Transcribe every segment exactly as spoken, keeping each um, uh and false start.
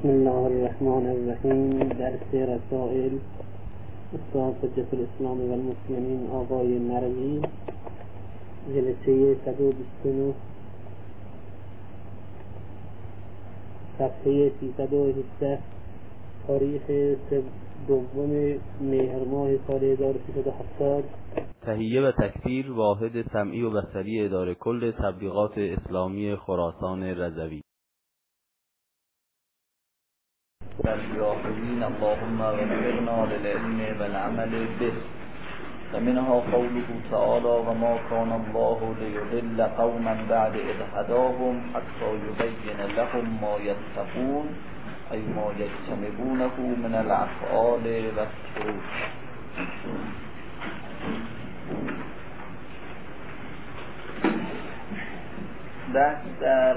بسم الله الرحمن الرحیم. درس رسائل استاد حجت الاسلام و المسلمین آقای مروی، جلسه صد و بیست و نه، صفحه سیصد و هفده، تاریخ دوم مهر ماه سال هزار و سیصد و هفتاد. تهیه و تکثیر واحد سمعی و بصری اداره کل تبلیغات اسلامی خراسان رضوی. الراحلین اللهم وفقنا للعلم والعمل به. ومنها قوله تعالی و ما کان الله لیضل قوما بعد اذ هداهم حتی یبین لهم ما یتقون ای ما یجتنبونه من الافعال و التروک. بحث در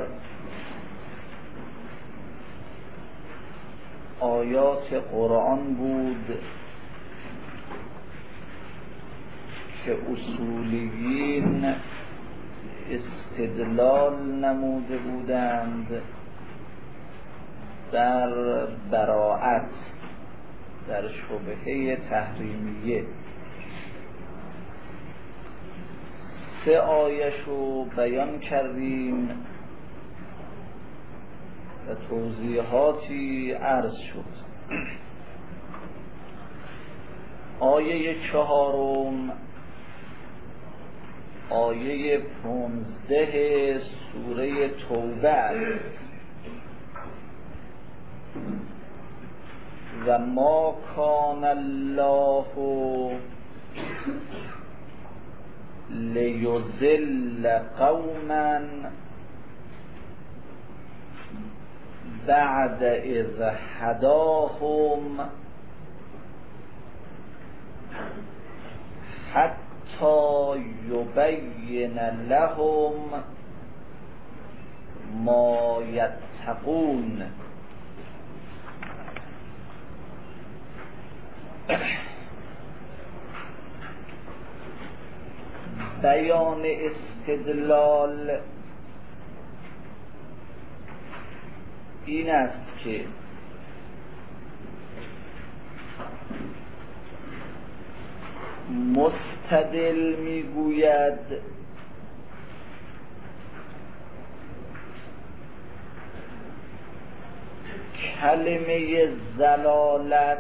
آیات قرآن بود که اصولیین استدلال نموده بودند در براءت، در شبهه تحریمیه. سه آیه‌شو بیان کردیم و توضیحاتی عرض شد. آیه چهارم، آیه پانزده سوره توبه است. و ما کان الله لیضل قوما بعد اذ هداهم حتی یبین لهم ما یتقون. بیان استدلال این است که مستدل میگوید کلمه ضلالت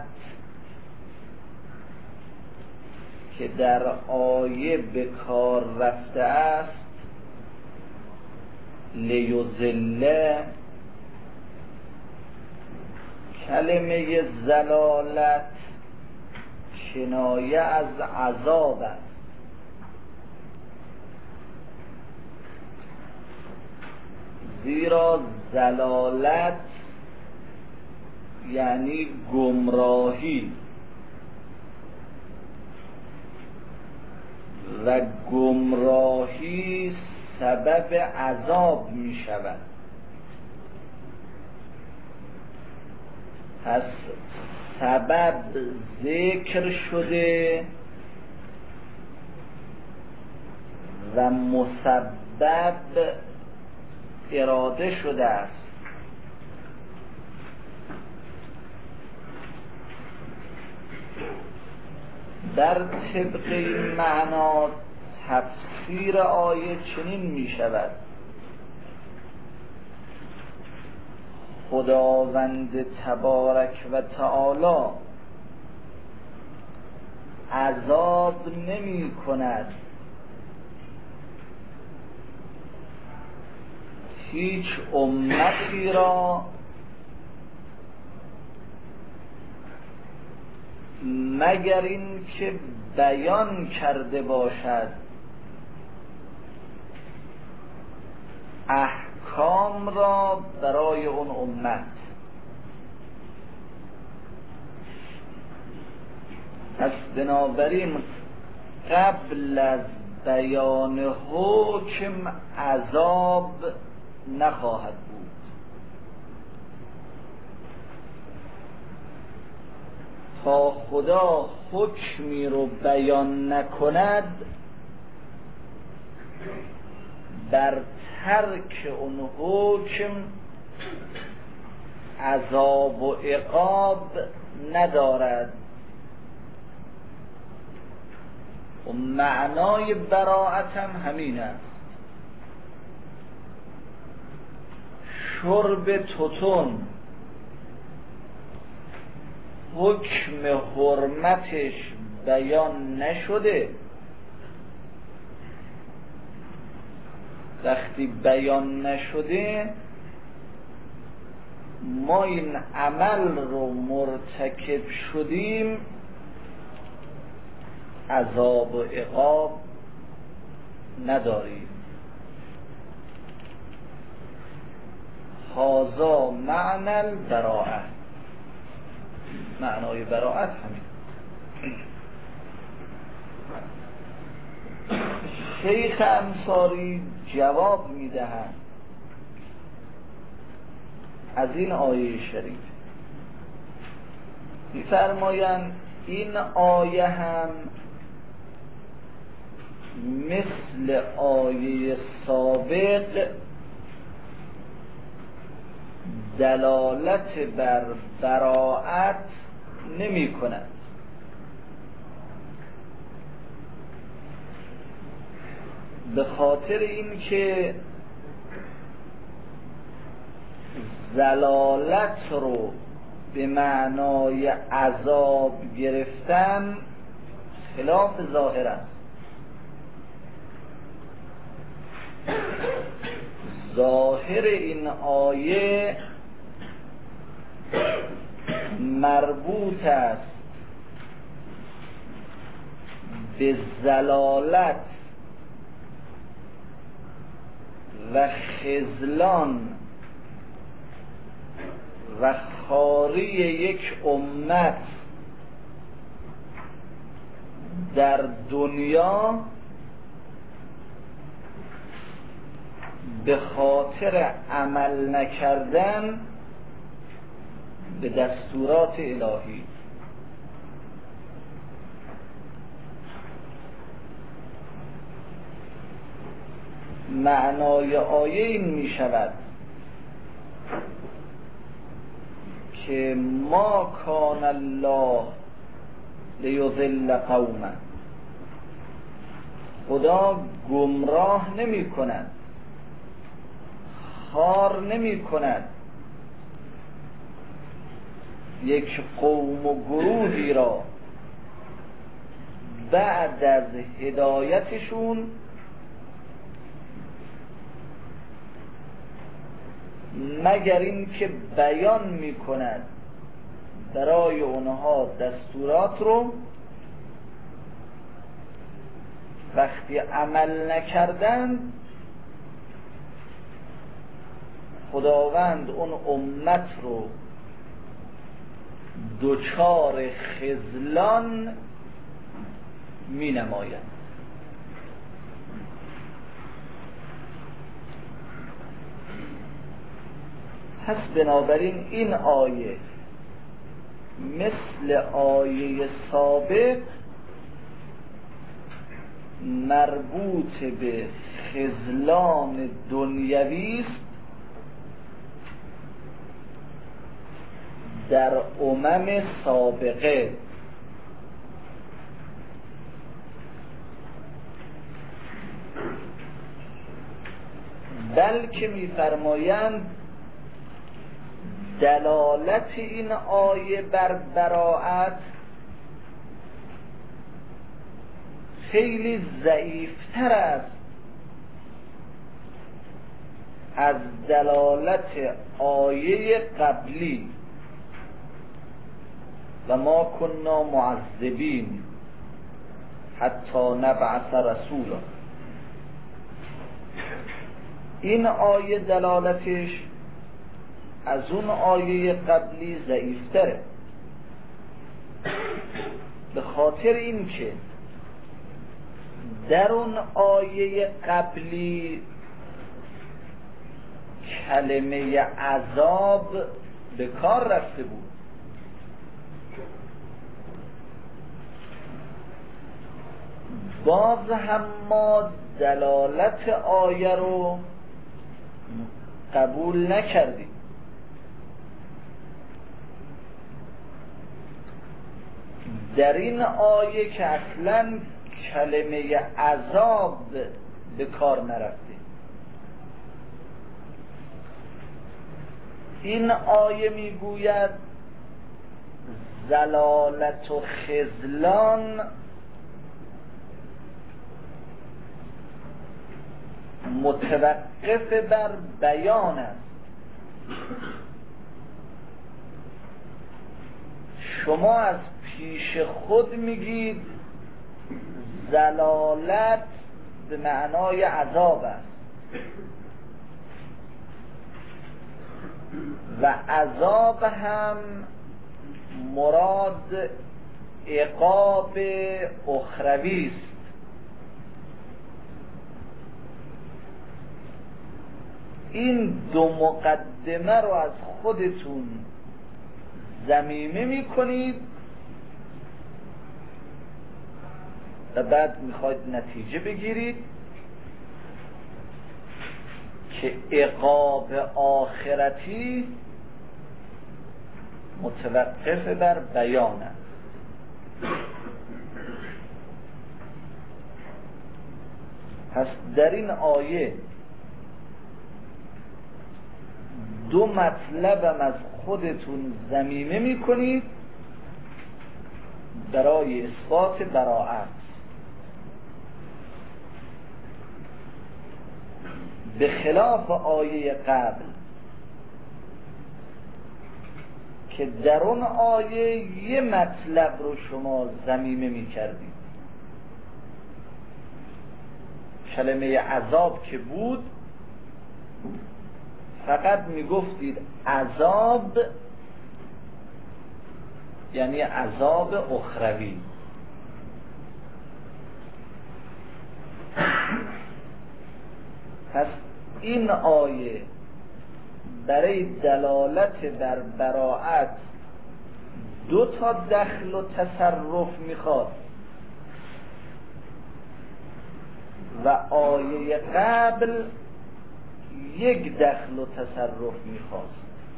که در آیه به کار رفته است، لیضل، کلمه ضلالت کنایه از عذاب است. زیرا ضلالت یعنی گمراهی و گمراهی سبب عذاب می شود. پس سبب ذکر شده و مسبب اراده شده است. در طبق این معنا تفسیر آیه چنین می شود: خداوند تبارک و تعالی عذاب نمی کند هیچ امتی را مگر این که بیان کرده باشد احکام را برای اون امت. پس بنابراین قبل از بیان حکم عذاب نخواهد بود. تا خدا حکمی رو بیان نکند بر ترک اون حکم عذاب و عقاب ندارد. و معنای براءت هم همین است. شرب توتون حکم حرمتش بیان نشده، وقتی بیان نشده ما این عمل رو مرتکب شدیم، عذاب و عقاب نداریم. هذا معنی البراءة، معنای براءت همین. شیخ انصاری جواب میدهند از این آیه شریف، میفرمایند این آیه هم مثل آیه سابق دلالت بر براءت نمی کند. به خاطر این که ضلالت رو به معنای عذاب گرفتن خلاف ظاهر است. ظاهر این آیه مربوط است به ضلالت و خذلان و خواری یک امت در دنیا به خاطر عمل نکردن به دستورات الهی. معنای آیه این می شود که ما کان الله لیضل قوما، خدا گمراه نمی کند، خار نمی کند یک قوم و گروهی را بعد از هدایتشون مگر این که بیان می کند برای اونها دستورات رو، وقتی عمل نکردن خداوند اون امت رو دوچار خذلان می نماید. پس بنابراین این آیه مثل آیه سابق مربوط به خذلان دنیوی است در امم سابقه. بلکه می‌فرمایند دلالت این آیه بر براءت خیلی ضعیفتر است از دلالت آیه قبلی و ما کنا معذبین حتی نبعث رسولا. این آیه دلالتش از اون آیه قبلی ضعیفتره، به خاطر این که در اون آیه قبلی کلمه عذاب به کار رفته بود، باز هم ما دلالت آیه رو قبول نکردیم. در این آیه که اصلا کلمه عذاب به کار نرفته. این آیه میگوید ضلالت و خذلان متوقف بر بیان است. شما از پیش خود میگید ضلالت به معنای عذاب است و عذاب هم مراد عقاب اخروی است. این دو مقدمه رو از خودتون ضمیمه میکنید و بعد میخواید نتیجه بگیرید که عقاب آخرتی متوقف بر بیان است. پس در این آیه دو مطلبم از خودتون ضمیمه میکنید برای اثبات براءت، به خلاف آیه قبل که در اون آیه یه مطلب رو شما ضمیمه میکردید. کلمه عذاب که بود فقط میگفتید عذاب یعنی عذاب اخروی. پس این آیه برای دلالت بر براءت دو تا دخل و تصرف میخواد و آیه قبل یک دخل و تصرف میخواست.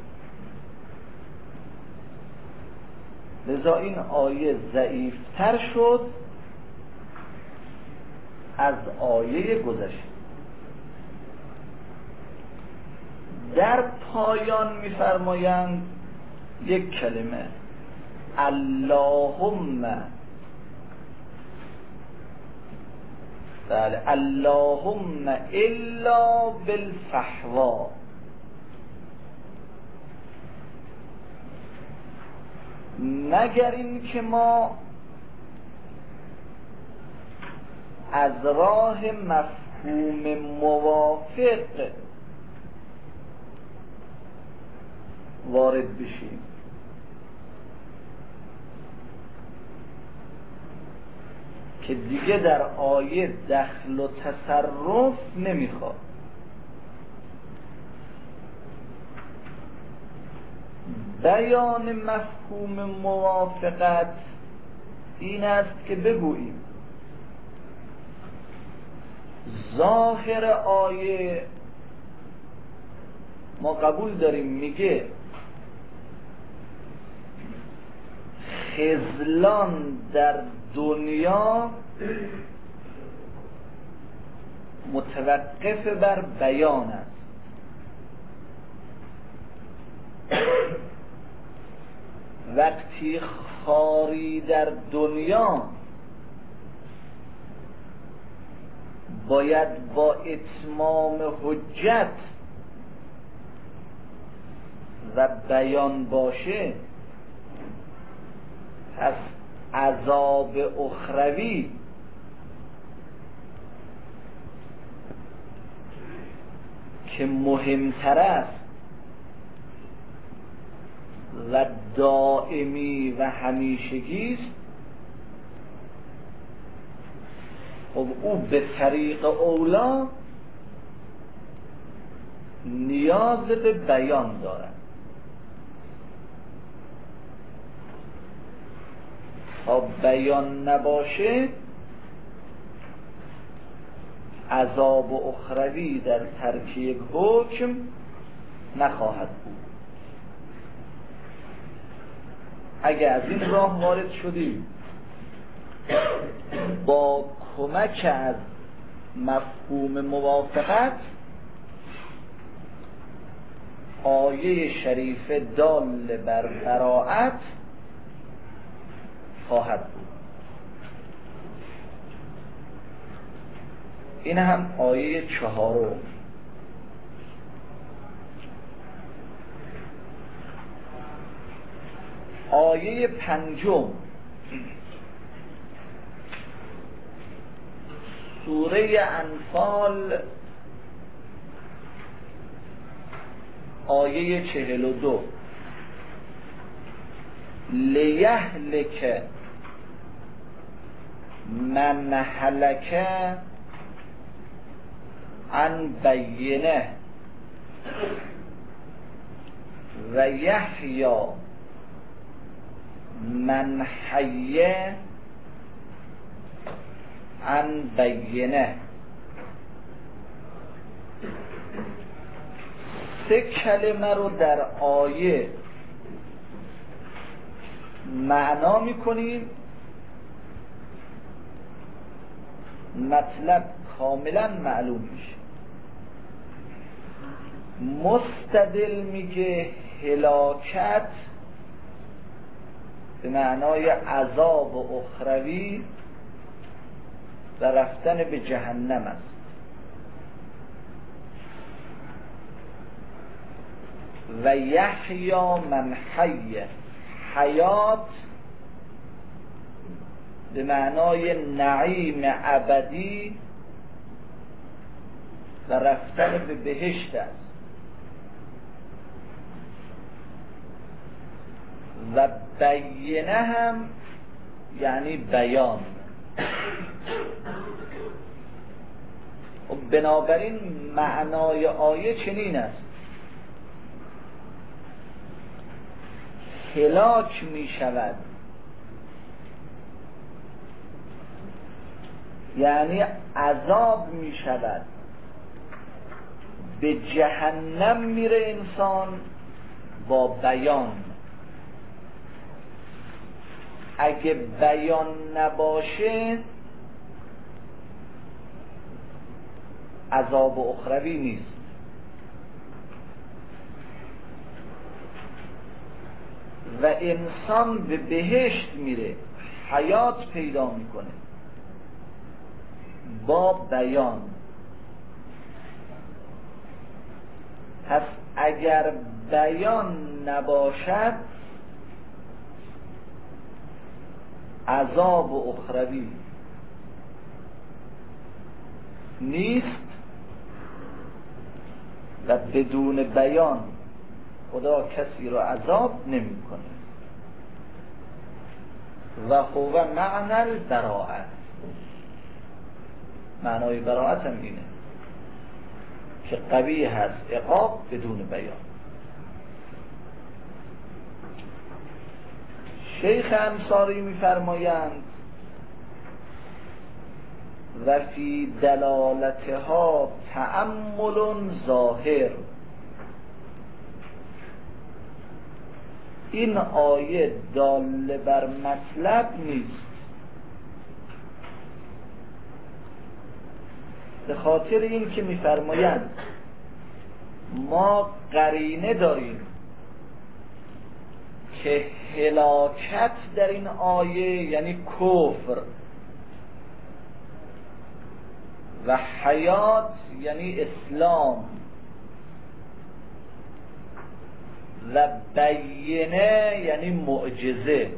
لذا این آیه ضعیفتر شد از آیه گذشته. در پایان میفرمایند یک کلمه اللهم، بله، اللهم الا بالفحوا، مگر این که ما از راه مفهوم موافق وارد بشیم. که دیگه در آیه دخل و تصرف نمیخواد. بیان مفهوم موافقت این است که بگوییم ظاهر آیه ما قبول داریم میگه خذلان در دنیا متوقف بر بیان است. وقتی خاری در دنیا باید با اتمام حجت و بیان باشه، پس عذاب اخروی که مهمتر است و دائمی و همیشگی است، خب او به طریق اولا نیاز به بیان دارد. تا بیان نباشه عذاب و اخروی در ترک یک حکم نخواهد بود. اگه از این راه وارد شدیم با کمک از مفهوم موافقت آیه شریف دال بر براءت خواهد بود. این هم آیه چهارم. آیه پنجم سوره انفال آیه چهل و دو لیهلک من هلک عن بینه و یحیی من حی عن بینه. سه کلمه رو در آیه معنا میکنیم، مطلب کاملا معلوم میشه. مستدل میگه هلاکت به معنای عذاب و اخروی و رفتن به جهنم است. و یحیی من حی، حیات به معنای نعیم ابدی و رفتن به بهشت است. و بینه هم یعنی بیان. بنابراین معنای آیه چنین است: هلاک می شود، یعنی عذاب می شود، به جهنم میره انسان با بیان. اگه بیان نباشه عذاب و اخروی نیست. و انسان به بهشت میره، حیات پیدا میکنه با بیان. پس اگر بیان نباشد عذاب و اخروی نیست و بدون بیان خدا کسی رو عذاب نمی کنه. و هو معنی البراءت، معنای براءت هم اینه که قبیح هست عقاب بدون بیان. شیخ انصاری می‌فرمایند و فی دلالتها تأمل ظاهر. این آیه دال بر مطلب نیست، به خاطر این که می‌فرمایند ما قرینه داریم که هلاکت در این آیه یعنی کفر و حیات یعنی اسلام و بینه یعنی معجزه.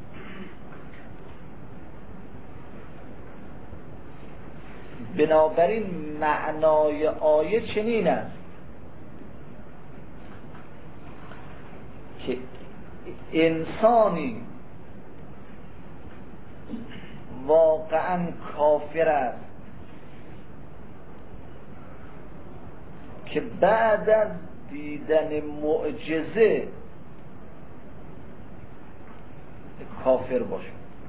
بنابراین معنای آیه چنین است که انسانی واقعا کافر است که بعد از دیدن معجزه کافر باشه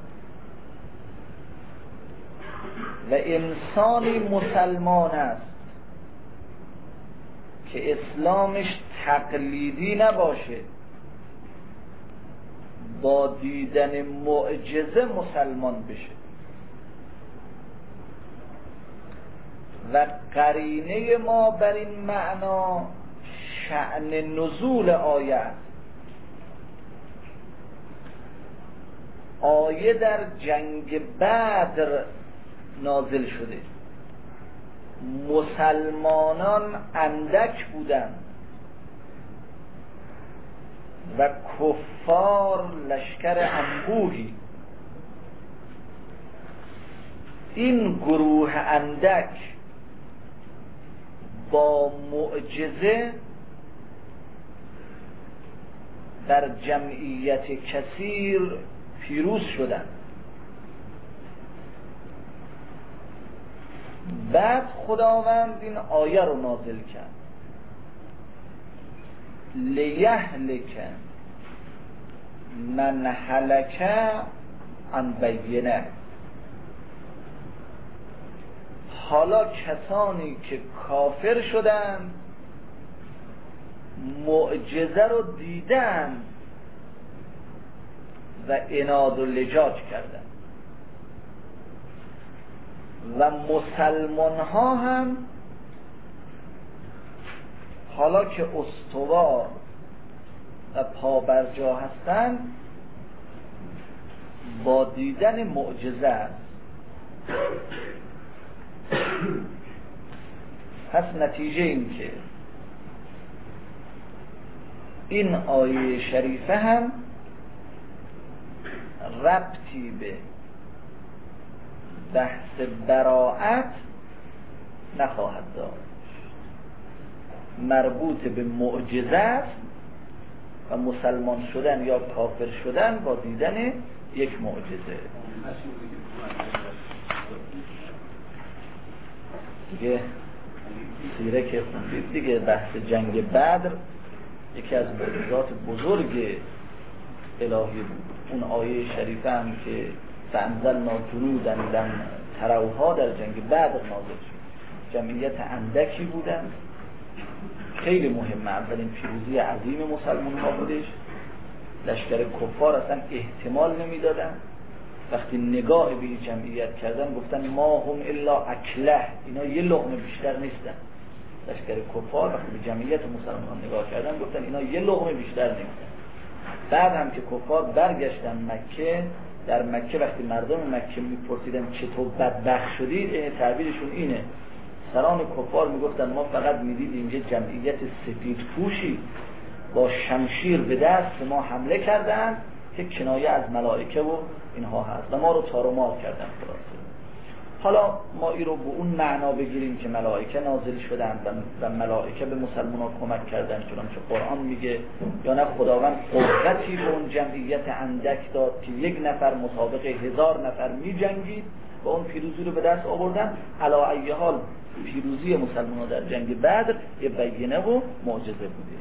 و انسانی مسلمان است که اسلامش تقلیدی نباشه، با دیدن معجزه مسلمان بشه. و قرینه ما بر این معنا شأن نزول آیه است. آیه در جنگ بدر نازل شده، مسلمانان اندک بودند و کفار لشکر انبوهی. این گروه اندک با معجزه در جمعیت کثیر پیروز شدند. بعد خداوند این آیه رو نازل کرد، لیهلک من هلک عن بینه. حالا کسانی که کافر شدند معجزه رو دیدند و عناد و لجاج کردند و مسلمان ها هم حالا که استوار و پابرجا هستند با دیدن معجزه است. پس نتیجه این که این آیه شریفه هم ربطی به بحث براءت نخواهد داشت، مربوط به معجزه است و مسلمان شدن یا کافر شدن با دیدن یک معجزه. دیگه سیره که خوندید دیگه، بحث جنگ بدر یکی از معجزات بزرگ الهی بود. اون آیه شریفه هم که فانزلنا جنودا لم تروها در جنگ بدر نازل شد. جمعیت اندکی بودن، خیلی مهمه، اولین پیروزی عظیم مسلمان ها بودش. لشکر کفار اصلا احتمال نمیدادن، وقتی نگاه به این جمعیت کردن گفتن ما هم الا اکله، اینا یه لقمه بیشتر نیستن. لشکر کفار وقتی به جمعیت مسلمان نگاه کردن گفتن اینا یه لقمه بیشتر نیستن. بعد هم که کفار برگشتن مکه، در مکه وقتی مردم مکه میپرسیدن چطور بدبخت شدید، تعبیرشون اینه، سران کفار میگفتن ما فقط میدیدیم یه جمعیت سفید پوشی با شمشیر به دست ما حمله کردن که کنایه از ملائکه و اینها هست و ما رو تار و مار کردن. خلاصه حالا ما این رو به اون معنا بگیریم که ملائکه نازل شدن و ملائکه به مسلمان ها کمک کردن چنانچه قرآن میگه، یا نه خداوند قدرتی به اون جمعیت اندک داد که یک نفر مسابقه هزار نفر می جنگید و اون پیروزی رو به دست آوردن. علی ای حال پیروزی مسلمان ها در جنگ بدر یه بینه و معجزه بوده.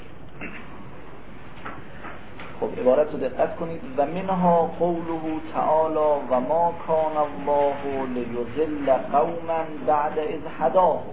خب عبارت رو دقت کنید. و منها قوله تعالی و ما کان الله لیضل قوما بعد اذ هداهم.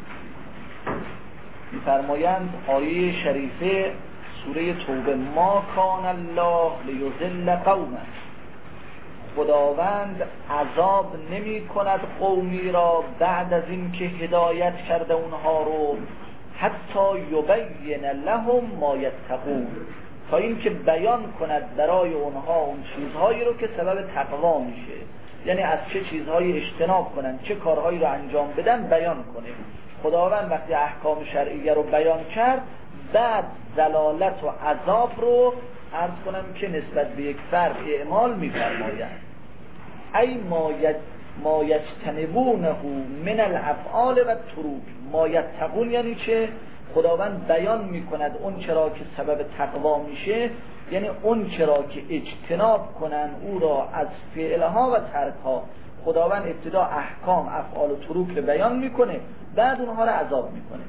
می‌فرمایند آیه شریفه سوره توبه، ما کان الله لیضل قوما، خداوند عذاب نمی کند قومی را بعد از این که هدایت کرده اونها رو، حتی یبین لهم ما یتقون، تا این که بیان کند برای اونها اون چیزهایی رو که سبب تقوا میشه، یعنی از چه چیزهایی اجتناب کنن، چه کارهایی رو انجام بدن بیان کنه. خداوند وقتی احکام شرعیه رو بیان کرد، بعد ضلالت و عذاب رو عرض کنم که نسبت به یک فرد اعمال می‌فرمایند. ای ما یج ما یجتنبونه من الافعال و التروک. ما یتقون یعنی چه؟ خداوند بیان میکند اون چرا که سبب تقوا میشه، یعنی اون چرا که اجتناب کنن او را از فعلها و ترکها. خداوند ابتدا احکام افعال و تروک رو بیان میکنه، بعد اونها رو عذاب میکنه.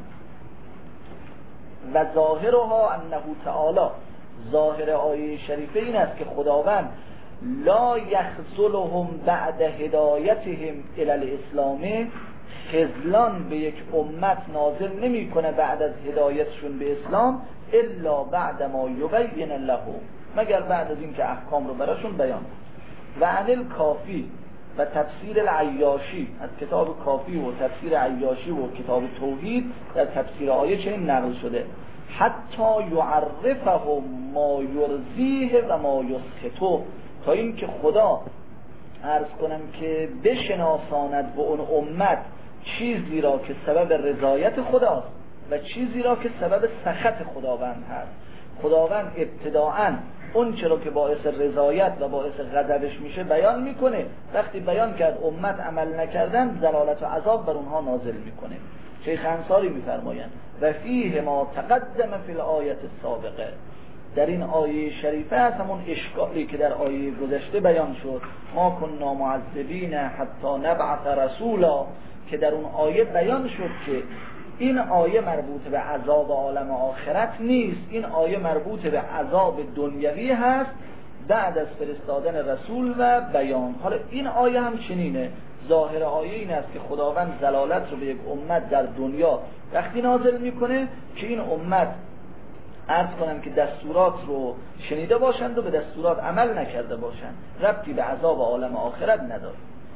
و ظاهرها انه تعالی، ظاهر آیه شریفه این است که خداوند لا یخذلهم بعد هدایتهم الی الاسلام، خذلان به یک امت نازل نمی کنه بعد از هدایتشون به اسلام، الا بعد ما یبین لهم، مگر بعد از این که احکام رو براشون بیان کنه. و عن الکافی و تفسیر العیاشی از کتاب کافی و تفسیر عیاشی و کتاب توحید در تفسیر آیه چنین نقل شده: حتی یعرفه ما یرضیه و ما یسخطه، تا این که خدا عرض کنم که بشناساند به اون امت چیزی را که سبب رضایت خداست و چیزی را که سبب سخط خداوند هست. خداوند ابتداعاً اون چرا که باعث رضایت و باعث غضبش میشه بیان میکنه، وقتی بیان کرد امت عمل نکردن ضلالت و عذاب بر اونها نازل میکنه. شیخ انصاری میفرمایند و فیه ما تقدم فی الآیه السابقه، در این آیه شریفه هست همون اشکالی که در آیه گذشته بیان شد، ما کننا معذبین حتی نبعث رسولا، که در اون آیه بیان شد که این آیه مربوط به عذاب عالم آخرت نیست، این آیه مربوط به عذاب دنیوی هست بعد از فرستادن رسول و بیان. حالا این آیه هم چنینه، ظاهر آیه این است که خداوند ضلالت رو به یک امت در دنیا وقتی نازل میکنه که این امت عرض کنم که دستورات رو شنیده باشند و به دستورات عمل نکرده باشند، ربطی به عذاب عالم آخرت نداره.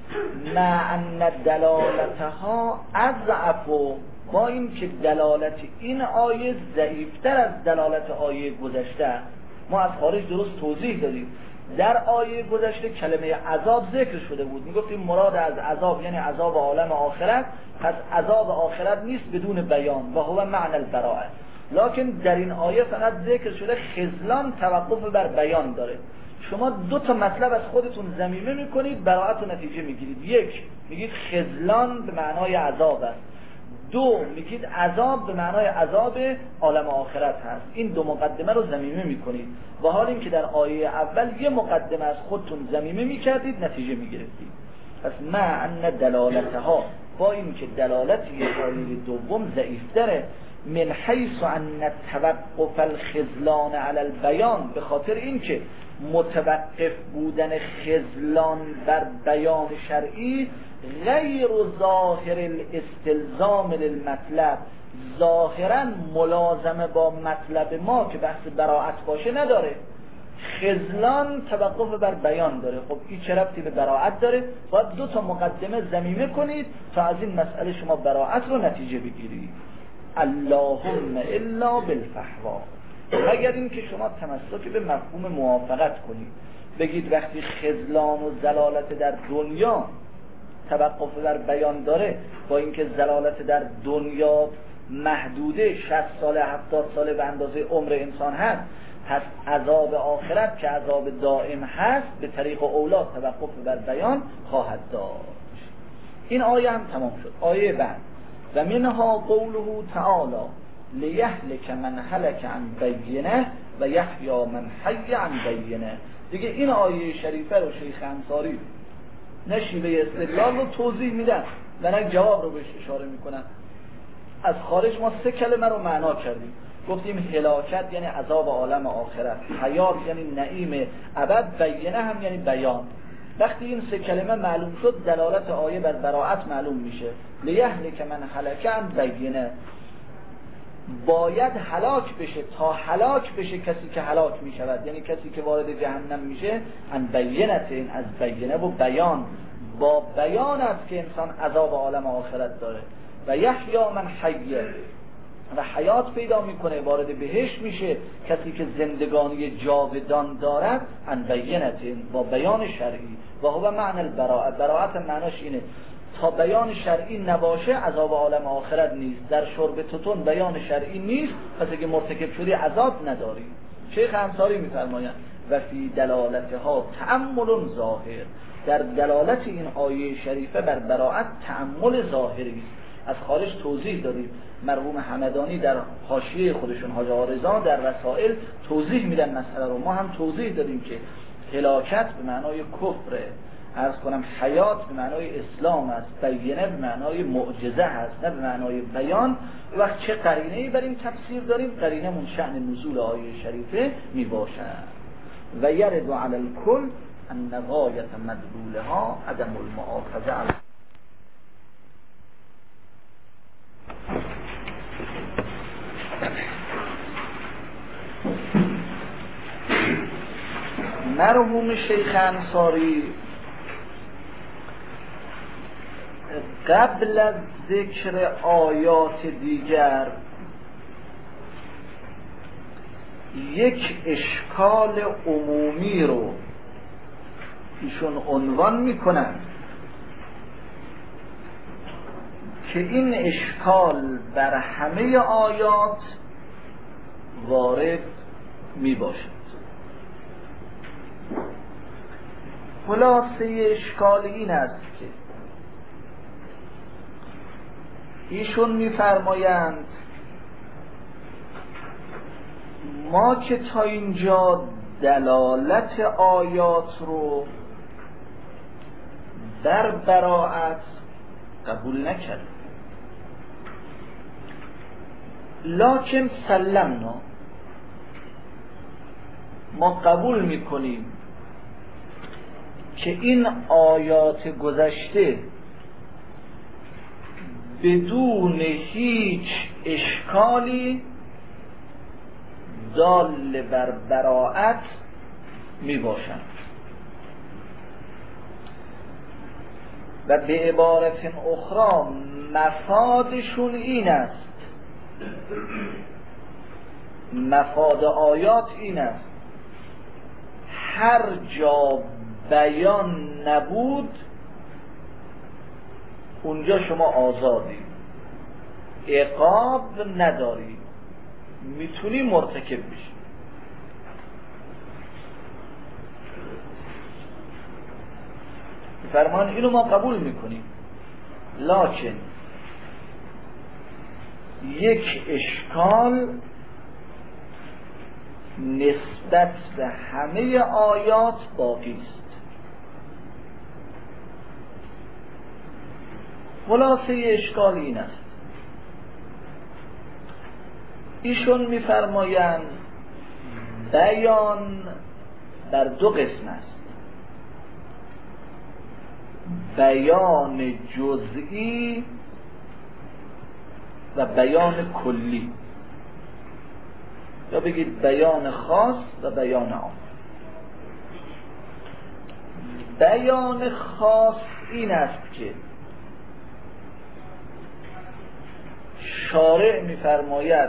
مع ان دلالتها اضعف، با این که دلالت این آیه ضعیفتر از دلالت آیه گذشته. ما از خارج درست توضیح دادیم، در آیه گذشته کلمه عذاب ذکر شده بود، میگفتیم مراد از عذاب یعنی عذاب عالم آخرت، پس عذاب آخرت نیست بدون بیان و هو معنی البراءه. لکن در این آیه فقط ذکر شده خذلان توقف بر بیان داره. شما دو تا مطلب از خودتون ضمیمه میکنید، براءت و نتیجه میگیرید. یک میگید خذلان به معنای عذاب است، دو میگید عذاب به معنای عذاب عالم آخرت هست. این دو مقدمه رو ضمیمه میکنید، و حال این که در آیه اول یه مقدمه از خودتون ضمیمه میکردید نتیجه میگرفتید. پس مع ان دلالتها، با این که دلالت آیه دوم ضعیفتره، من حیث ان توقف الخذلان علی البیان، به خاطر این که متوقف بودن خذلان بر بیان شرعی غیر ظاهر الاستلزام للمطلب، ظاهرا ملازمه با مطلب ما که بحث براءت باشه نداره. خذلان توقف بر بیان داره. خب این چه ربطی به براءت داره؟ باید دو تا مقدمه ضمیمه کنید تا از این مسئله شما براءت رو نتیجه بگیرید. اللهم الا بالفحوا، مگر این که شما تمسک به مفهوم موافقت کنید، بگید وقتی خذلان و ضلالت در دنیا توقف بر بیان داره، با اینکه ضلالت در دنیا محدوده شصت ساله هفتاد ساله به اندازه عمر انسان هست، پس عذاب آخرت که عذاب دائم هست به طریق اولا توقف بر بیان خواهد داشت. این آیه هم تمام شد. آیه بعد و منها قوله تعالی لیهلک من هلک عن بینه و یحیی من حی عن بینه. دیگه این آیه شریفه رو شیخ انصاری نه شیوه استدلال رو توضیح میدن و نه جواب رو بهش اشاره میکنن. از خارج ما سه کلمه رو معنا کردیم، گفتیم هلاکت یعنی عذاب عالم آخرت، حیات یعنی نعیم ابد، بینه هم یعنی بیان. وقتی این سه کلمه معلوم شد دلالت آیه بر براءت معلوم میشه. لیهلک من هلک عن بینه، باید هلاک بشه، تا هلاک بشه کسی که هلاک میشود، یعنی کسی که وارد جهنم میشه، ان بینت، این از بینه و بیان، با بیان است که انسان عذاب عالم آخرت داره. و یحیی من حی، و حیات پیدا میکنه وارد بهشت میشه کسی که زندگانی جاودان دارد، ان بینت، با بیان شرعی. و هو معنی البراءه، براءت معناش اینه تا بیان شرعی نباشه عذاب عالم آخرت نیست. در شرب توتون بیان شرعی نیست، پس اگه مرتکب شدی عذاب نداری. شیخ انصاری میفرمایند و فی دلالتها تأمل ظاهر، در دلالت این آیه شریفه بر براءت تأمل ظاهری است. از خارج توضیح دادیم، مرحوم حمدانی در حاشیه خودشون حاج آرزا در رسائل توضیح میدن مسئله رو. ما هم توضیح دادیم که هلاکت به معنای کفر، عرض کنم حیات به معنای اسلام است، بینه به معنای معجزه هست نه به معنای بیان. وقت چه قرینه‌ای بر این تفسیر داریم؟ قرینه من شأن نزول آیه شریفه می باشد. و یرد علی الکل ان غایت مدلولها عدم المؤاخذه علی مرحوم شیخ انصاری قبل از ذکر آیات دیگر یک اشکال عمومی رو ایشون عنوان میکنن که این اشکال بر همه آیات وارد می باشد. خلاصه اشکال این است که ایشون می‌فرمایند ما که تا اینجا دلالت آیات رو در براءت قبول نکردیم، لکن سلمنا، ما قبول میکنیم که این آیات گذشته بدون هیچ اشکالی دال بر براءت می باشند و به عبارت اخرى مفادشون این است، مفاد آیات این است هر جا بیان نبود اونجا شما آزادی، عقاب نداری، میتونی مرتکب بشی. فرمان اینو ما قبول میکنیم، لکن یک اشکال نسبت به همه آیات باقی است. خلاصه اشکال این است، ایشون میفرمایند بیان در دو قسم است، بیان جزئی و بیان کلی، یا بگید بیان خاص و بیان عام. بیان خاص این است که شارع می‌فرماید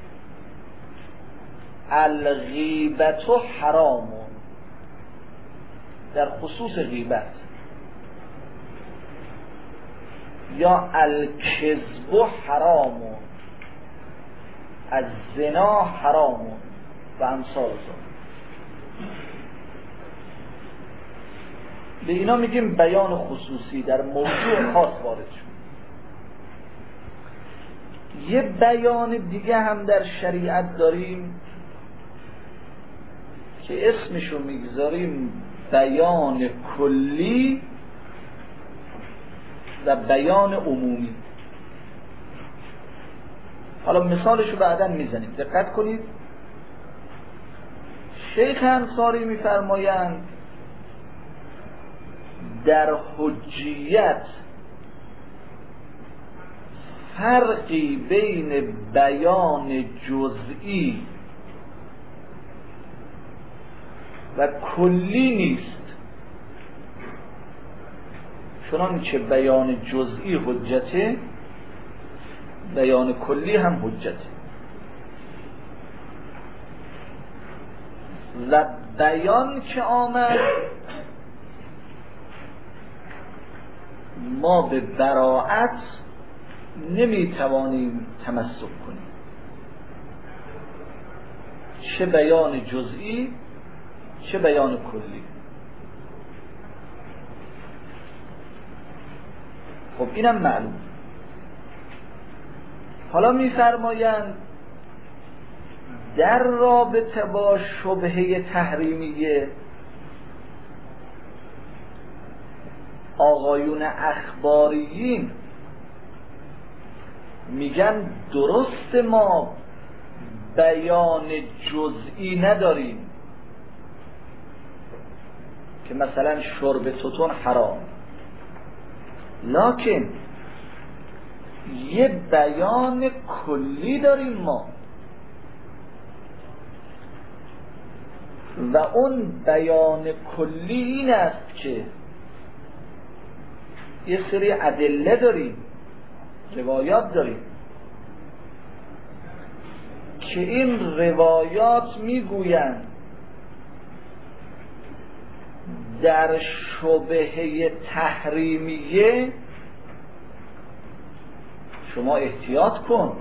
الغیبت حرام، در خصوص غیبت، یا الکذب حرام، از زنا حرام و امثال ذلک. به اینا میگیم بیان خصوصی، در موضوع خاص وارد شد. یه بیان دیگه هم در شریعت داریم که اسمشو میگذاریم بیان کلی و بیان عمومی. حالا مثالشو بعداً میزنیم، دقت کنید. شیخ انصاری میفرمایند در حجیت فرقی بین بیان جزئی و کلی نیست، چنانچه بیان جزئی حجته بیان کلی هم حجته. و بیان که آمد ما به براءت نمیتوانیم تمسک کنیم، چه بیان جزئی چه بیان کلی. خب اینم معلوم. حالا میفرمایند در رابطه با شبهه تحریمیه آقایون اخباریین میگن درست ما بیان جزئی نداریم که مثلا شرب توتون حرام، لکن یه بیان کلی داریم ما و اون بیان کلی این است که یه سری ادله داریم، روایات داریم که این روایات میگویند در شبهه تحریمیه شما احتیاط کن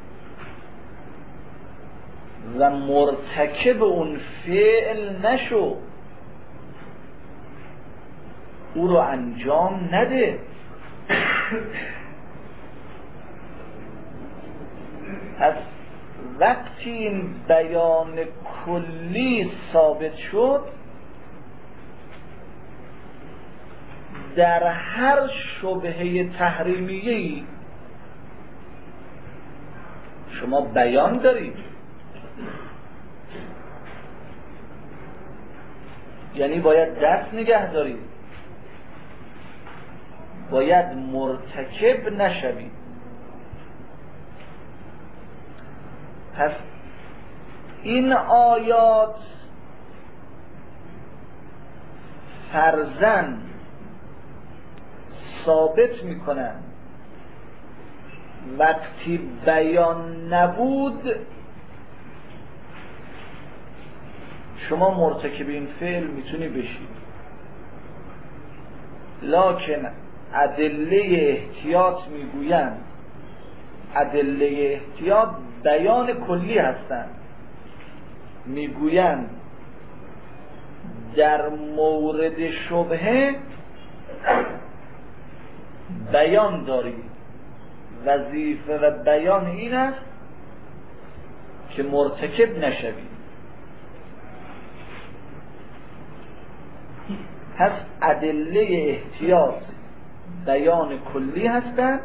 و مرتکب اون فعل نشو، او رو انجام نده. پس وقتی این بیان کلی ثابت شد، در هر شبهه تحریمیه‌ای شما بیان دارید، یعنی باید دست نگه دارید، باید مرتکب نشوید. پس این آیات فرضاً ثابت میکنن وقتی بیان نبود شما مرتکب این فعل میتونی بشید، لکن ادله احتیاط میگویند ادله احتیاط بیان کلی هستند، میگویند در مورد شبهه بیان دارید، وظیفه و بیان این است که مرتکب نشوید. پس ادله احتیاط بیان کلی هستند،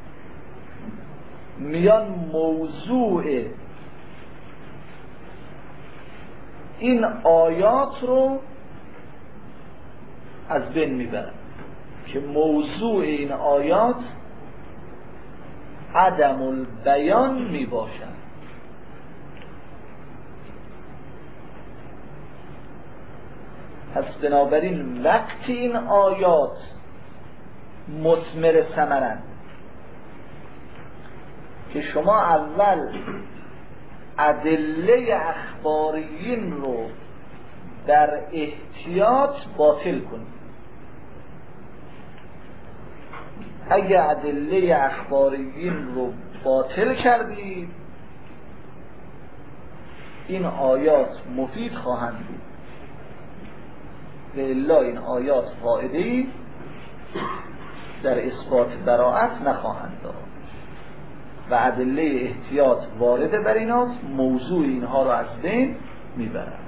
میان موضوع این آیات رو از بین میبرن که موضوع این آیات عدم البیان میباشند. پس بنابراین وقتی این آیات مثمر ثمرند که شما اول ادله اخباریین رو در احتیاط باطل کنید. اگه ادله اخباریین رو باطل کردید این آیات مفید خواهند بود و الا این آیات فائده‌ای در اثبات براءت نخواهند داشت و ادله احتیاط وارده بر ایناست، موضوع اینها رو از بین میبرند.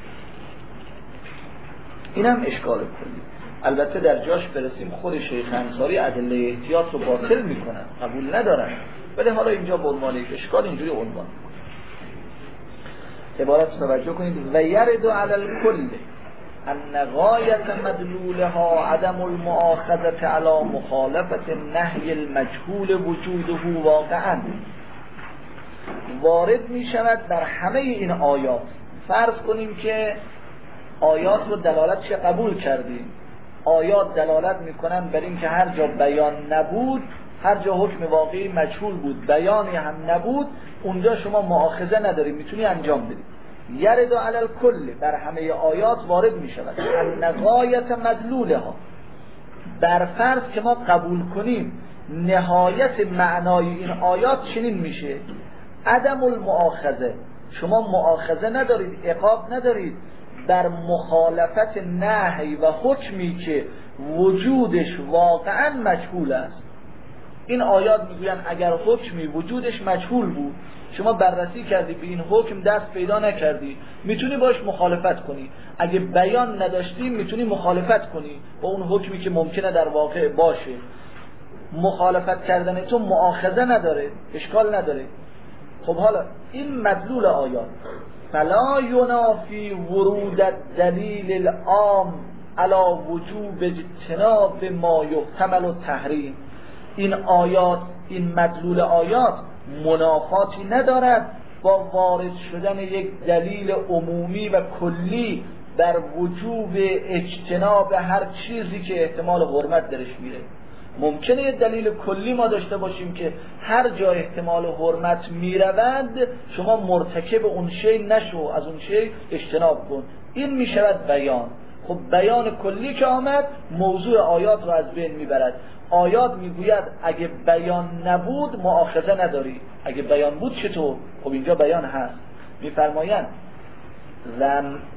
اینم اشکال کلی. البته در جاش برسیم خود شیخ انصاری ادله احتیاط رو باطل میکنن، قبول ندارن، ولی حالا اینجا به عنوان یک اشکال اینجوری عنوان میکنن. عبارت توجه کنید و یرد علی الکل ان غایت مدلولها عدم المؤاخذة علی مخالفت نهی المجهول وجوده واقعا. وارد می شود در همه این آیات. فرض کنیم که آیات رو دلالتش قبول کردیم، آیات دلالت میکنن بر این که هر جا بیان نبود، هر جا حکم واقعی مجهول بود، بیانی هم نبود، اونجا شما مؤاخذه نداری، میتونی انجام بدی. یرد علی الکل بر همه آیات وارد میشود. ان غایت مدلولها، بر فرض که ما قبول کنیم نهایت معنای این آیات چنین میشه: عدم المؤاخذه، شما مؤاخذه ندارید، عقاب ندارید در مخالفت نهی و حکمی که وجودش واقعا مجهول است. این آیات میگوین اگر حکمی وجودش مجهول بود، شما بررسی کردی به این حکم دست پیدا نکردی، میتونی باش مخالفت کنی. اگه بیان نداشتی میتونی مخالفت کنی با اون حکمی که ممکنه در واقع باشه. مخالفت کردن تو مؤاخذه نداره، اشکال نداره. خب حالا این مدلول آیات فلا ینافی ورود الدلیل العام علی وجوب اجتناب ما یحتمل التحریم. این آیات، این مدلول آیات منافاتی ندارد با وارد شدن یک دلیل عمومی و کلی بر وجوب اجتناب هر چیزی که احتمال حرمت درش میره. ممکنه یه دلیل کلی ما داشته باشیم که هر جا احتمال حرمت میرود شما مرتکب اون شی نشو، از اون شی اجتناب کن. این میشود بیان. خب بیان کلی که آمد موضوع آیات رو از بین میبرد. آیات میگوید اگه بیان نبود مؤاخذه نداری، اگه بیان بود چطور؟ خب اینجا بیان هست. میفرمایند و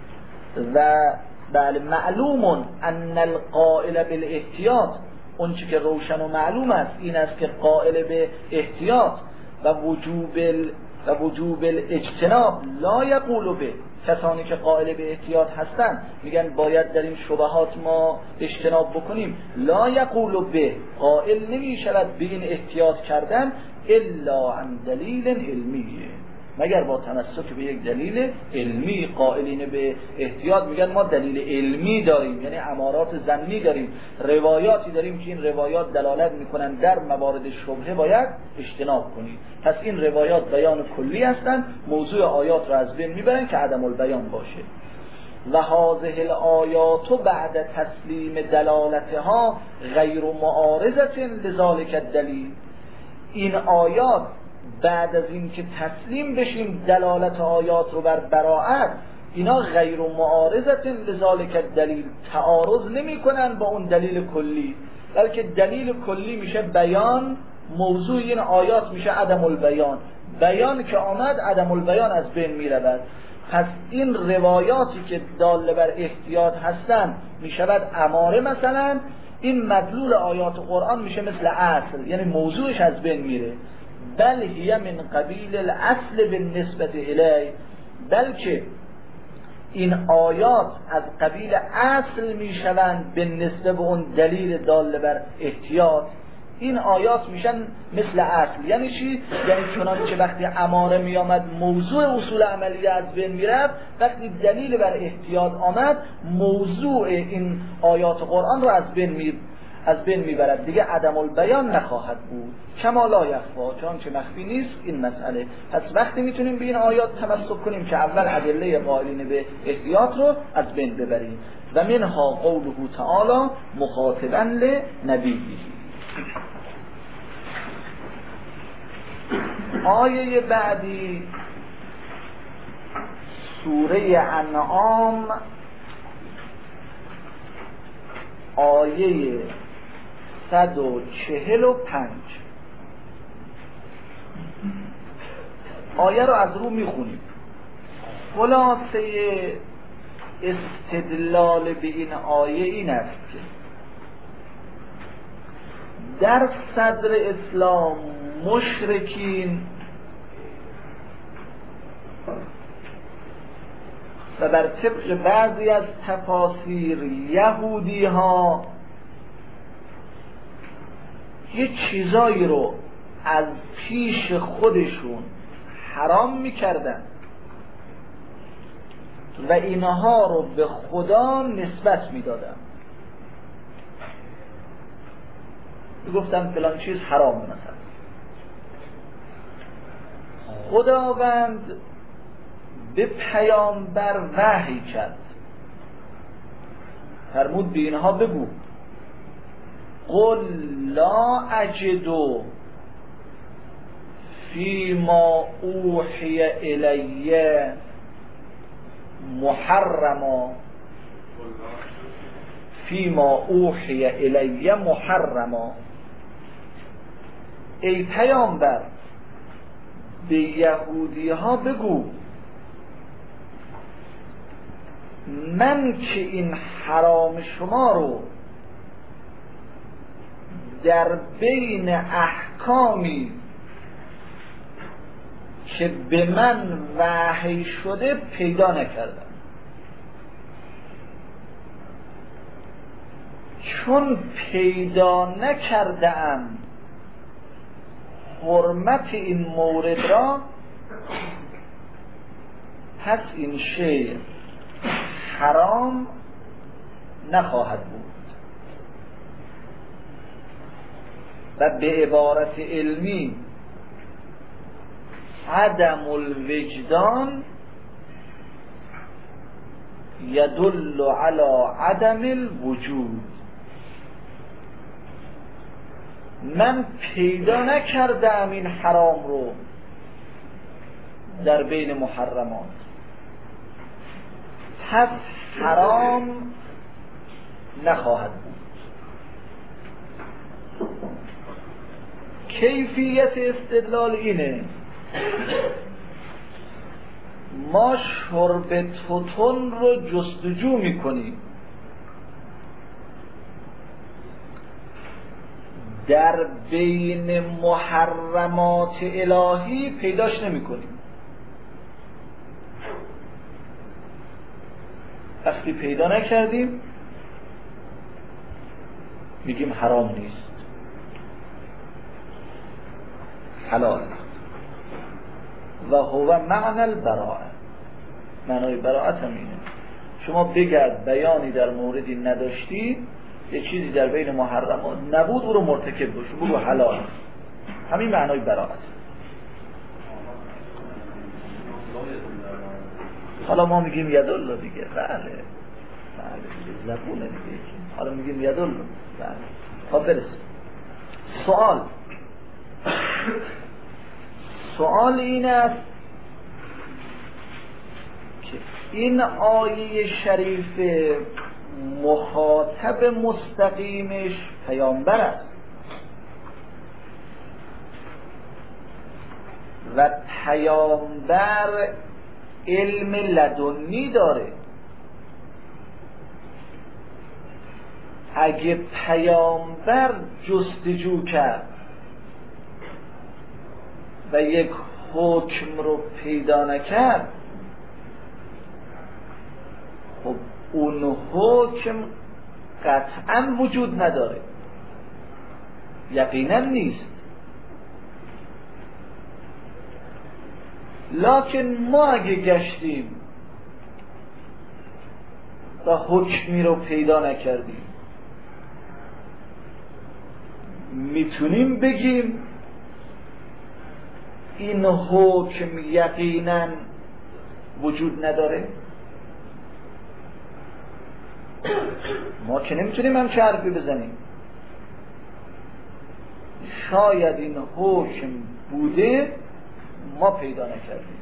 و بله معلوم ان القائل بالاحتیاط، اون چی که روشن و معلوم است این است که قائل به احتیاط و وجوب ال و وجوب الاجتناب لا یقول به، کسانی که قائل به احتیاط هستند میگن باید در این شبهات ما اجتناب بکنیم. لا یقول به، قائل نمی شود به این احتیاط کردن الا عن دلیل علمیه، مگر با تمسک به یک دلیل علمی. قائلین به احتیاط میگن ما دلیل علمی داریم، یعنی امارات ظنی داریم، روایاتی داریم که این روایات دلالت میکنن در موارد شبهه باید اجتناب کنید. پس این روایات بیان کلی هستند، موضوع آیات را از بین میبرن که عدم البیان باشه. و هذه الآیات بعد تسلیم دلالتها غیر معارضة لذلك الدلیل، این آیات بعد از این که تسلیم بشیم دلالت آیات رو بر براءت، اینا غیر معارضة لذلك الدلیل، تعارض نمی کنن با اون دلیل کلی، بلکه دلیل کلی میشه بیان، موضوع این آیات میشه عدم البیان. بیان که آمد عدم البیان از بین میرود. پس این روایاتی که دال بر احتیاط هستن میشود اماره، مثلا این مدلول آیات قرآن میشه مثل اصل، یعنی موضوعش از بین میره. بل هی من قبیل الاصل بالنسبت الی، بلکه این آیات از قبیل اصل میشوند به نسبت به اون دلیل دال بر احتیاط. این آیات میشن مثل اصل، یعنی چی؟ یعنی چنانچه وقتی اماره میامد موضوع اصول عملیه از بین میرفت، وقتی دلیل بر احتیاط آمد موضوع این آیات قرآن رو از بین می از بین میبرد، دیگه عدم البیان نخواهد بود. کما لا یخفی، چنانچه مخفی نیست این مسئله. پس وقتی میتونیم به این آیات تمسک کنیم که اول ادله قائلین به احتیاط رو از بین ببریم. و منها قوله تعالی مخاطبا لنبیه، آیه بعدی سوره انعام آیه صد و چهل و پنج. آیه رو از رو میخونیم. خلاصه استدلال به این آیه این است که در صدر اسلام مشرکین و بر طبق بعضی از تفاسیر یهودی ها یه چیزایی رو از پیش خودشون حرام میکردن و اینها رو به خدا نسبت میدادن. گفتن فلان چیز حرام، مثلا خداوند به پیامبر وحی کرد، فرمود به اینها بگو قل لا اجد فیما اوحی الی محرما فیما اوحی الی محرما. ای پیامبر به یهودی ها بگو من که این حرام شما رو در بین احکامی که به من وحی شده پیدا نکردم، چون پیدا نکردم حرمت این مورد را، پس این شی حرام نخواهد بود. و به عبارت علمی عدم الوجدان یدل علی عدم الوجود. من پیدا نکردم این حرام رو در بین محرمات، پس حرام نخواهد بود. کیفیت استدلال اینه ما شرب توتون رو جستجو میکنیم، در بین محرمات الهی پیداش نمیکنیم. وقتی پیدا نکردیم میگیم حرام نیست، حلال. و هو معنی البراءه، معنای براءت هم اینه شما بگرد بیانی در موردی نداشتی، یه چیزی در بین محرمات نبود او رو مرتکب بشو، بگو حلال. همین معنای براءت. حالا ما میگیم یدالله دیگه، بله بله دیگه زبونه دیگه، حالا میگیم یدالله. بله خب برسیم. سوال سوال این است که این آیه شریف مخاطب مستقیمش پیامبر است و پیامبر علم لدنی داره. اگه پیامبر جستجو کرد و یک حکم رو پیدا نکرد، خب اون حکم قطعا وجود نداره، یقینا نیست. لکن ما اگه گشتیم و حکمی رو پیدا نکردیم، میتونیم بگیم این حکم یقینا وجود نداره؟ ما که نمیتونیم هم چه حرفی بزنیم. شاید این حکم بوده ما پیدا نکردیم.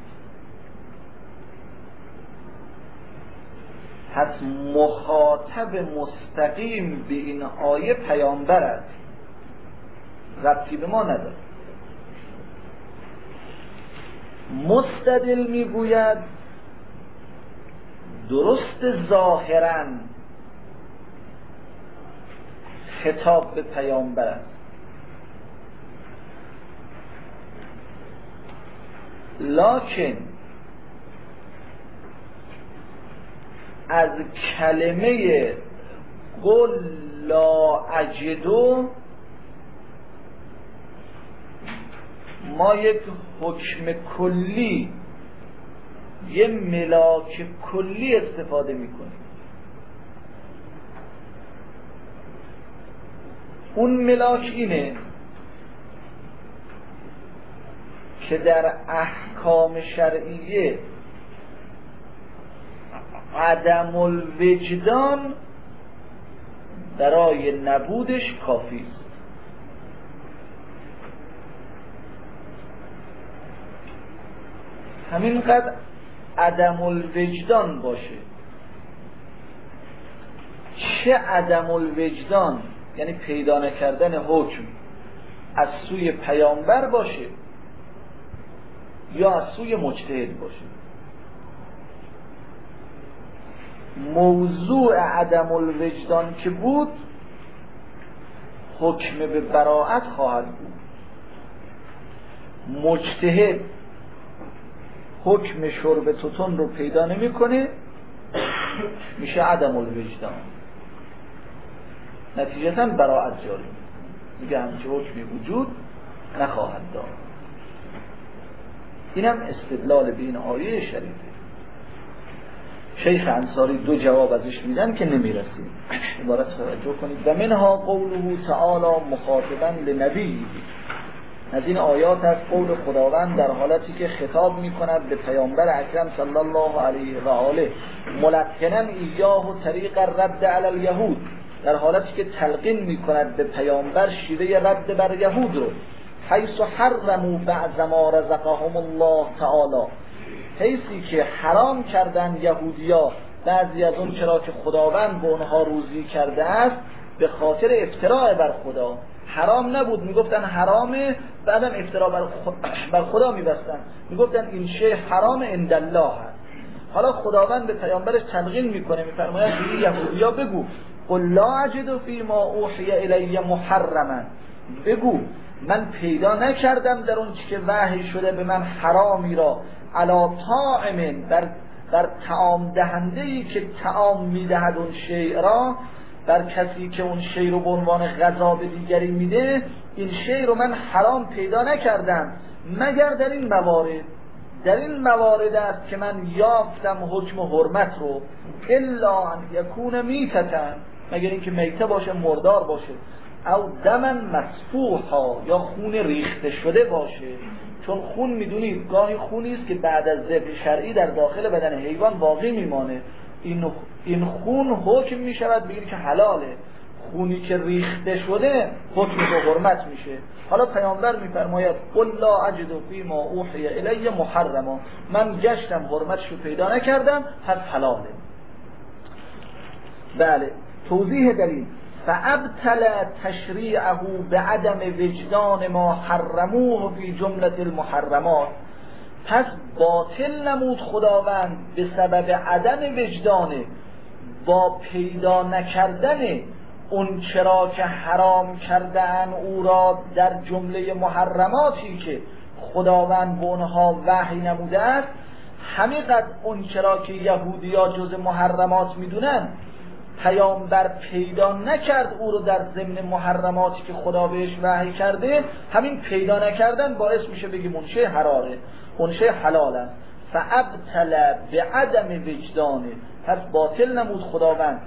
پس مخاطب مستقیم به این آیه پیامبر است، ربطی به ما نداره. مستدل میگوید درست ظاهراً خطاب به پیامبر است، لکن از کلمه قل لا اجدو ما یک حکم کلی، یه ملاک کلی استفاده میکنیم. اون ملاک اینه که در احکام شرعیه عدم الوجدان برای نبودش کافی است. همینقدر عدم الوجدان باشه. چه عدم الوجدان؟ یعنی پیدا نکردن حکم از سوی پیامبر باشه یا از سوی مجتهد باشه. موضوع عدم الوجدان که بود، حکم به براءت خواهد بود. مجتهد حکم شرب توتون رو پیدا نمیکنه، میشه عدم الوجدان، نتیجتا براءت جاری میگه همچه حکمی وجود نخواهد داشت. اینم استدلال به این آیه شریفه. شیخ انصاری دو جواب ازش میدن که نمیرسیم. عبارت توجه کنید. و منها قوله تعالی مخاطبا لنبی، از این آیات از قول خداوند در حالتی که خطاب میکند به پیامبر اکرم صلی الله علیه و آله ملقنا ایاه طریق الرد علی الیهود، در حالتی که تلقین میکند به پیامبر شیوه رد بر یهود رو، حیث حرموا بعض ما رزقهم الله تعالی، حیثی که حرام کردن یهودیا بعضی از اون چرا که خداوند به اونها روزی کرده است به خاطر افتراء بر خدا. حرام نبود، میگفتن حرامه، بعدم افترا بر, بر خدا میبستن، میگفتن این شی حرام عند الله هست. حالا خداوند به پیامبرش تلقین میکنه، میفرماید به یهودیا بگو قل لا اجد فی ما اوحی الی محرما، بگو من پیدا نکردم در اون چی که وحی شده به من حرامی را، علی طاعم، بر بر طعام دهنده‌ای که طعام میدهد اون شیء را، بر کسی که اون شیء رو به عنوان غذا به دیگری میده، این شیء رو من حرام پیدا نکردم مگر در این موارد. در این موارد است که من یافتم حکم و حرمت رو، الا ان یکون میتتن، مگر اینکه میته باشه، مردار باشه، او دمن مسفوحا، یا خون ریخته شده باشه. چون خون میدونید گاهی خونی است که بعد از ذبح شرعی در داخل بدن حیوان باقی میمانه، این این خون حکم میشود به این که حلاله. خونی که ریخته شده حکم به حرمت میشه. حالا پیامبر میفرماید قل لا اجد فی ما اوحی الی محرما، من گشتم حرمتش رو پیدا نکردم پس حلاله. بله، توضیح دلیل: فابطل تشریعه بعدم وجدان ما حرموه فی جمله المحرمات، پس باطل نمود خداوند به سبب عدم وجدانه، با پیدا نکردن اون چرا که حرام کردن او را در جمله محرماتی که خداوند به اونها وحی نموده است، همینقدر اون چرا که یهودی ها جز محرمات میدونن پیامبر پیدا نکرد او رو در ضمن محرماتی که خدا بهش وحی کرده، همین پیدا نکردن باعث میشه بگیم اون شی حراره، اون شی حلال است. فابطل بعدم وجدانه، پس باطل نمود خداوند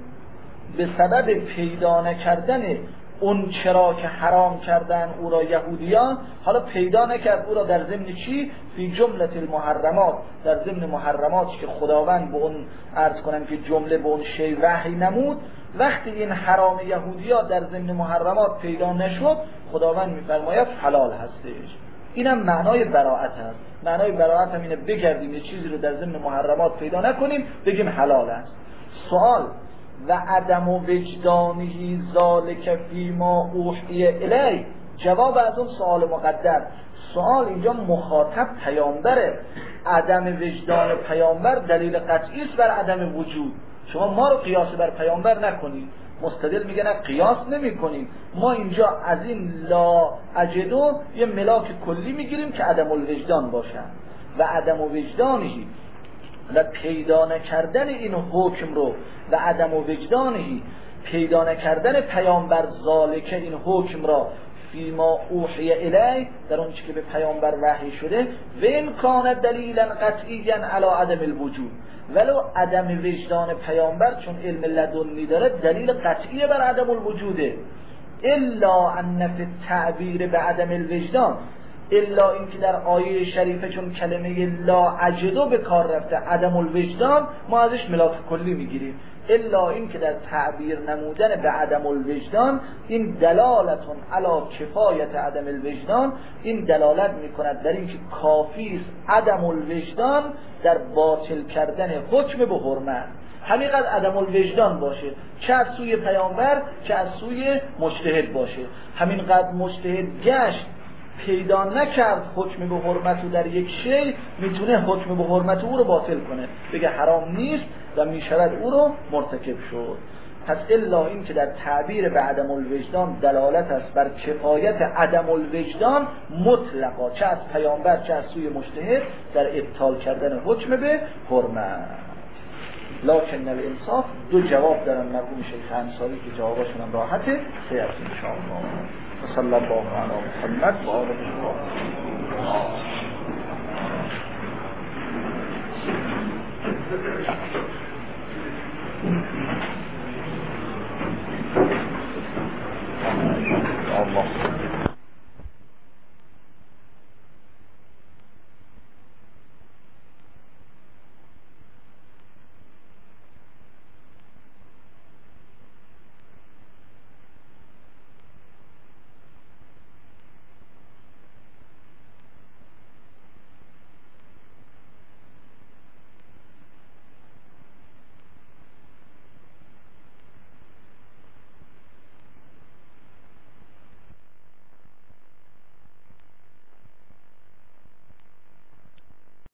به سبب پیدا نکردن اون چرا که حرام کردن او را یهودیان، حالا پیدا نکرد او را در ضمن چی؟ فی جمله المحرمات، در ضمن محرماتی که خداوند به اون عرض کنم که جمله به اون شی وحی نمود. وقتی این حرام یهودیان در ضمن محرمات پیدا نشد، خداوند میفرماید حلال هستش. اینم معنای براءت هست. معنای براءت هم اینه بگردیم یه چیزی رو در ضمن محرمات پیدا نکنیم بگیم حلال است. سوال: و عدم وجدانی ذالک فیما اوحی الی، جواب از اون سوال مقدر. سوال اینجا مخاطب پیامبره. عدم وجدان پیامبر دلیل قطعی است بر عدم وجود. شما ما رو قیاس بر پیامبر نکنید. مستدل میگه نه قیاس نمی کنیم، ما اینجا از این لا اجدو یه ملاک کلی میگیریم که عدم الوجدان باشن. و عدم وجدانی و پیدا نکردن این حکم رو، و عدم وجدانی پیدا نکردن پیامبر ذالک این حکم را فیما اوحی الی، در اون چی که به پیامبر وحی شده، و این کان دلیلا قطعیا علی عدم الوجود، ولو عدم وجدان پیامبر چون علم لدنی داره دلیل قطعی بر عدم الوجوده، الا ان فی التعبیر به عدم الوجدان، الا این که در آیه شریفه چون کلمه لا اجدو به کار رفته عدم الوجدان، ما ازش ملاک کلی میگیریم. الا این که در تعبیر نمودن به عدم الوجدان، این دلالتون علی کفایت عدم الوجدان، این دلالت میکند در این که کافی است عدم الوجدان در باطل کردن حکم به حرمت. همینقدر عدم الوجدان باشه، چه از سوی پیامبر چه از سوی مجتهد باشه. همینقدر مجتهد گشت پیدا نکرد حکم به حرمت در یک شی، میتونه حکم به حرمت او رو باطل کنه، بگه حرام نیست و میشود او رو مرتکب شد. پس الا این که در تعبیر به عدم الوجدان دلالت است بر کفایت عدم الوجدان مطلقا، چه از پیامبر چه از سوی مجتهد، در ابطال کردن حکم به حرمت. لکن الانصاف دو جواب دارن مرحوم شیخ انصاری که جوابشون هم راحته، سیرس انشاءالله. صلی الله علی محمد و آله و صحبه.